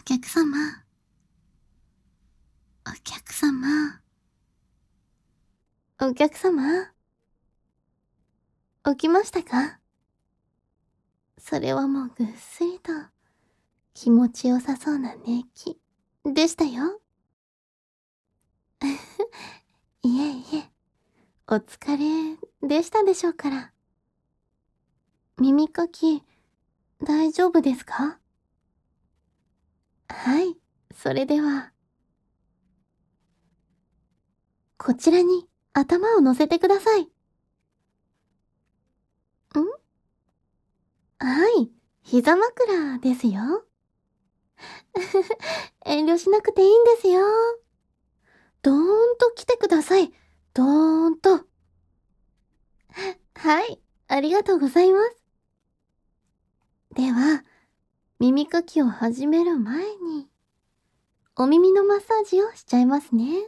お客様。お客様。お客様。起きましたか？それはもうぐっすりと気持ちよさそうな寝気でしたよ。いえいえ、お疲れでしたでしょうから。耳かき、大丈夫ですか？はい、それでは。こちらに頭を乗せてください。はい、膝枕ですよ。遠慮しなくていいんですよ。どーんと来てください。どーんと。はい、ありがとうございます。では、耳かきを始める前に、お耳のマッサージをしちゃいますね。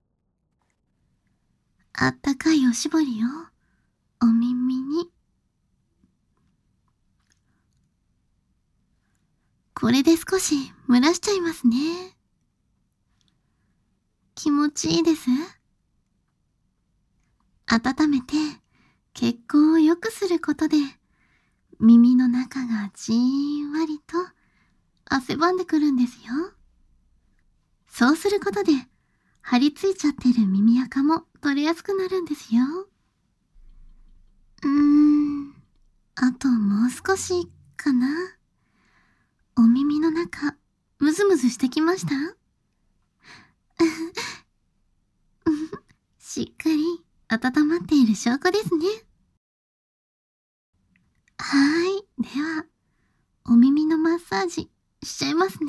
あったかいおしぼりをお耳に。これで少し蒸らしちゃいますね。気持ちいいです。温めて血行を良くすることで耳の中がじんわりと汗ばんでくるんですよ。そうすることで張り付いちゃってる耳垢も取れやすくなるんですよ。あともう少しかな。お耳の中ムズムズしてきました？しっかり温まっている証拠ですね。では、お耳のマッサージしちゃいますね。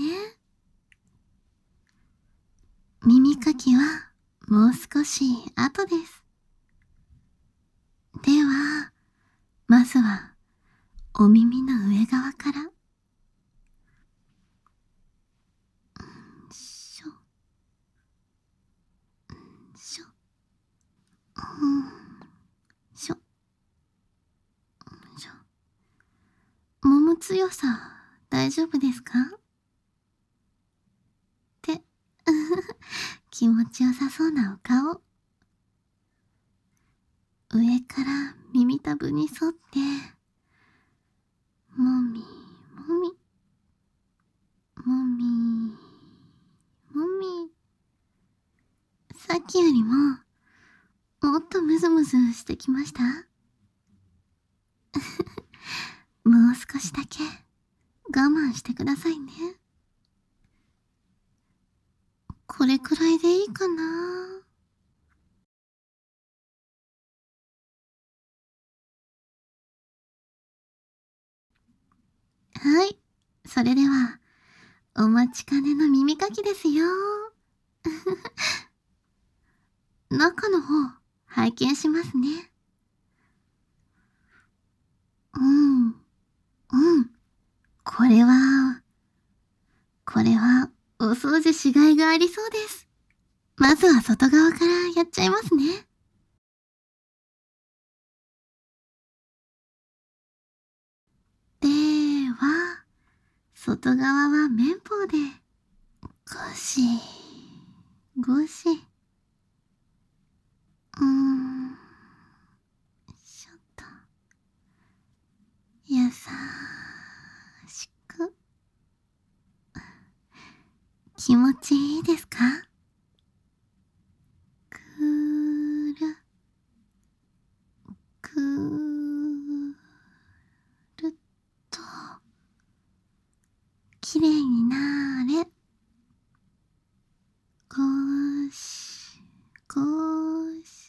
耳かきはもう少し後です。では、まずはお耳の上側から。しょ、しょ、しょ、しょ。揉む強さ大丈夫ですか？って気持ちよさそうなお顔。上から耳たぶに沿ってもみもみもみもみ。さっきよりももっとムズムズしてきました？もう少しだけ我慢してくださいね。これくらいでいいかな。はい、それではお待ちかねの耳かきですよ。中の方拝見しますね。これはお掃除しがいがありそうです。まずは外側からやっちゃいますね。では、外側は綿棒でゴシゴシ。ちょっと優しく。気持ちいいですか？くるくるっときれいになれ。ゴシゴシ。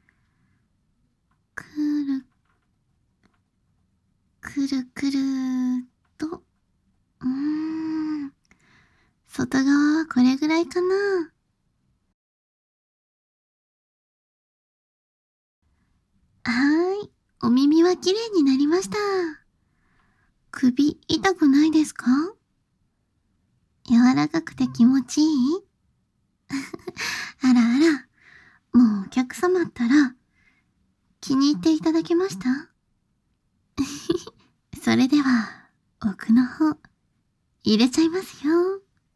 くるくるくるっと。外側はこれぐらいかな。お耳はきれいになりました。首痛くないですか？柔らかくて気持ちいい？あらあら、もうお客様ったら気に入っていただけました？それでは奥の方入れちゃいますよ。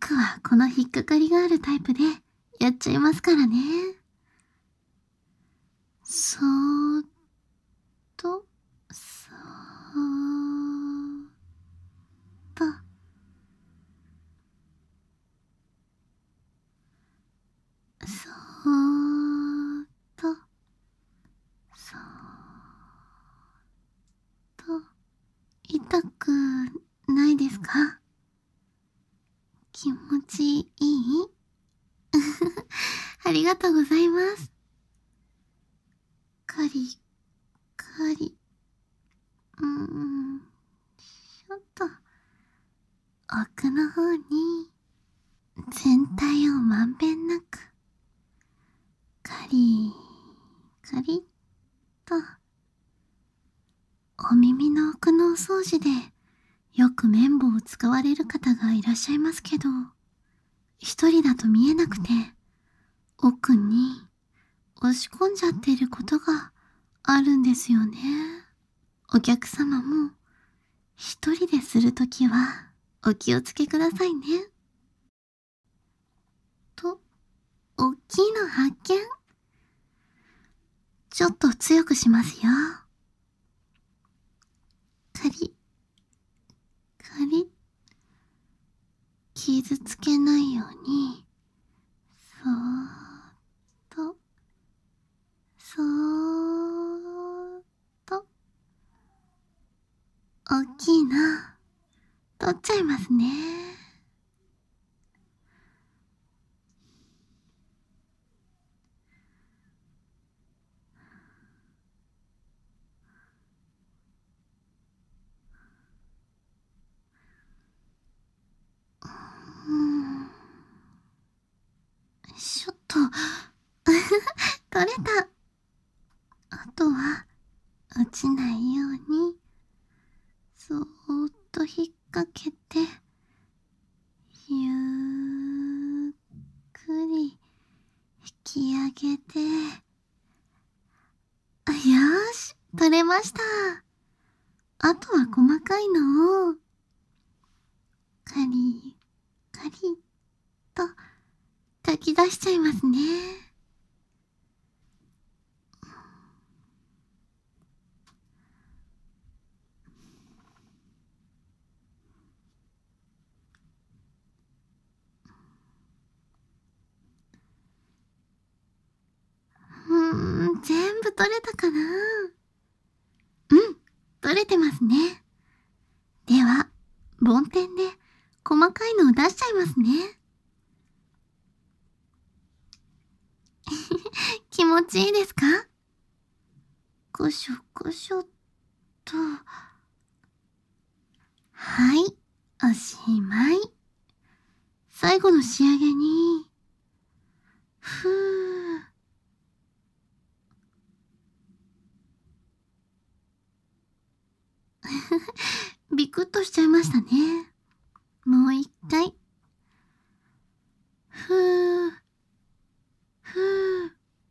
僕はこの引っかかりがあるタイプでやっちゃいますからね。そーっと、そーっと。そーっと、そーっと。痛くないですか？気持ちいい？ありがとうございます。カリ、カリ。ちょっと、奥の方に、全体をまんべんなく、カリ、カリっと、お耳の奥のお掃除で、よく綿棒を使われる方がいらっしゃいますけど、一人だと見えなくて、奥に押し込んじゃっていることがあるんですよね。お客様も一人でするときはお気をつけくださいね。と、おっきいの発見。ちょっと強くしますよ。カリ、カリ。傷つけないように、そーっと、そーっと。おっきいの、取っちゃいますね。ちょっと、取れた。あとは、落ちないように、そーっと引っ掛けて、ゆっくり引き上げて、よーし、取れました。あとは細かいのを、カリカリと書き出しちゃいますね。全部取れたかな？取れてますね。では、梵天で細かいのを出しちゃいますね。気持ちいいですか？こしょこしょっと。はい、おしまい。最後の仕上げに、ふー。ビクッとしちゃいましたね。もう一回。ふー、ふー。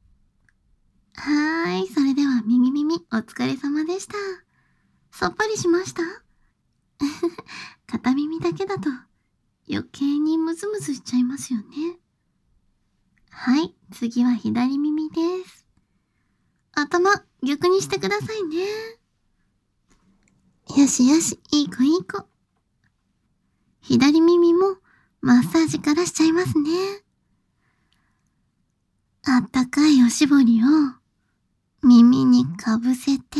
はーい、それでは右耳お疲れ様でした。さっぱりしました？片耳だけだと余計にムズムズしちゃいますよね。はい、次は左耳です。頭、逆にしてくださいね。よしよし、いい子いい子。左耳もマッサージからしちゃいますね。あったかいおしぼりを耳にかぶせて、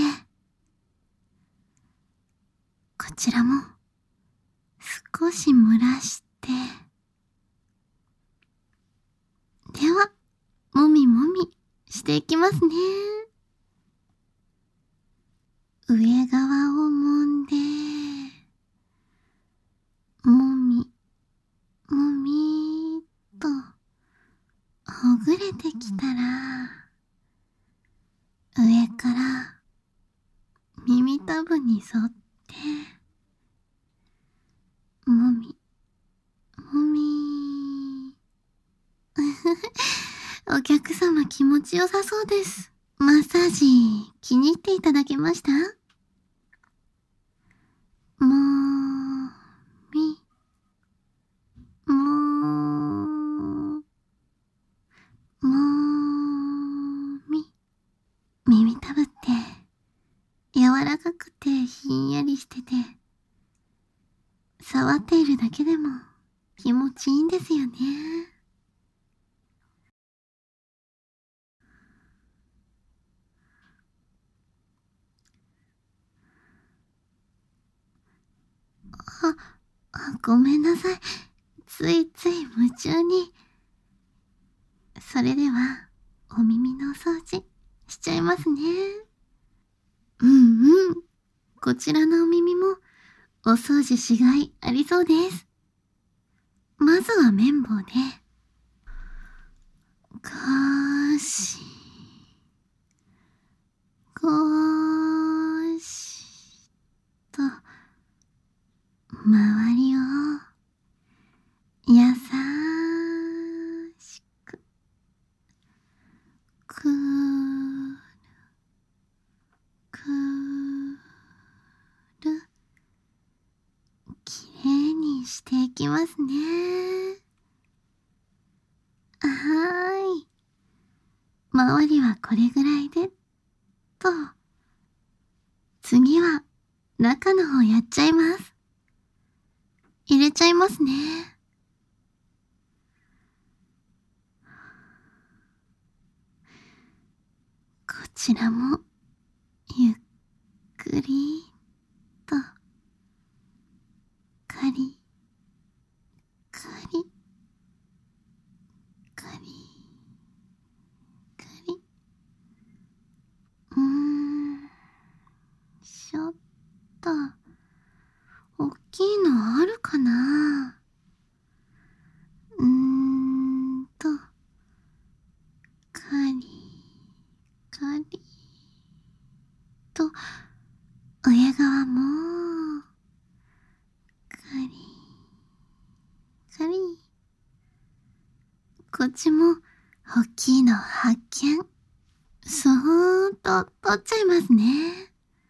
こちらも少し蒸らして、では、もみもみしていきますね。上側を揉んで、もみ、もみーっと、ほぐれてきたら、上から耳たぶに沿って、もみ、もみー。お客様気持ちよさそうです。マッサージ気に入っていただけました？もみ、もくてひんやりしてて、触っているだけでも気持ちいいんですよね。ごめんなさい。ついつい夢中に。それでは、お耳のお掃除しちゃいますね。うんうん。こちらのお耳もお掃除しがいありそうです。まずは綿棒で、ゴシゴシと、周りを優しく、くる、くる、きれいにしていきますね。はーい。周りはこれぐらいで、と。次は、中の方やっちゃいます。入れちゃいますね。こちらも、ゆっくりと、カリ、カリ、カリ、カリ。ちょっと、おっきいのあるかな？カリ、カリと、親側も、カリ、カリ。こっちも、おっきいの発見。そーっと取っちゃいますね。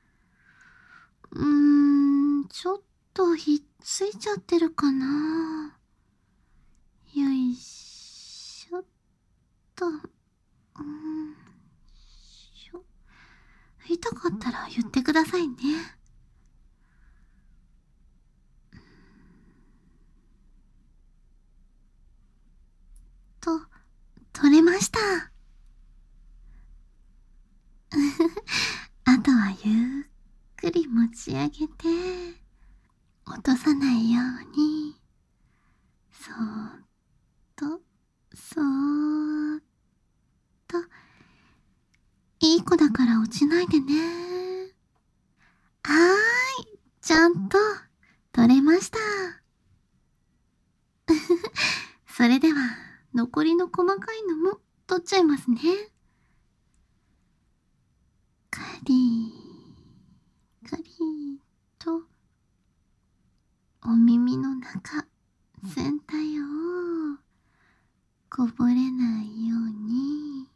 ちょっとひっついちゃってるかな。よいしょっと。痛かったら言ってくださいね。と、取れました。あとはゆっくり持ち上げて、落とさないように、そーっと、そーっと。いい子だから落ちないでね。はーい、ちゃんと取れました。それでは、残りの細かいのも取っちゃいますね。カリー、カリーと、お耳の中全体をこぼれないように。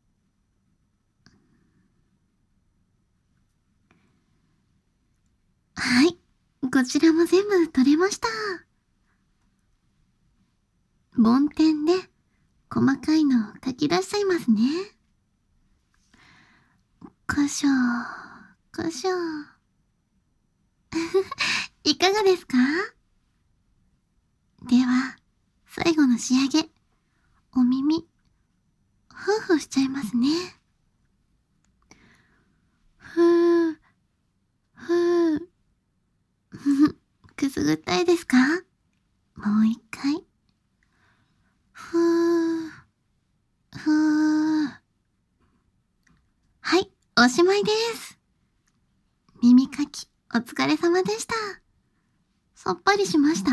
はい、こちらも全部取れました。梵天で細かいのを書き出しちゃいますね。こしょこしょ。いかがですか？では、最後の仕上げ、お耳、ふーふーしちゃいますね。ふー、ふー。くすぐったいですか？もう一回。ふー、ふー。はい、おしまいです。耳かき、お疲れ様でした。さっぱりしました？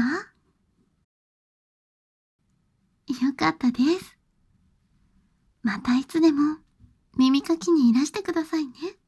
よかったです。またいつでも耳かきにいらしてくださいね。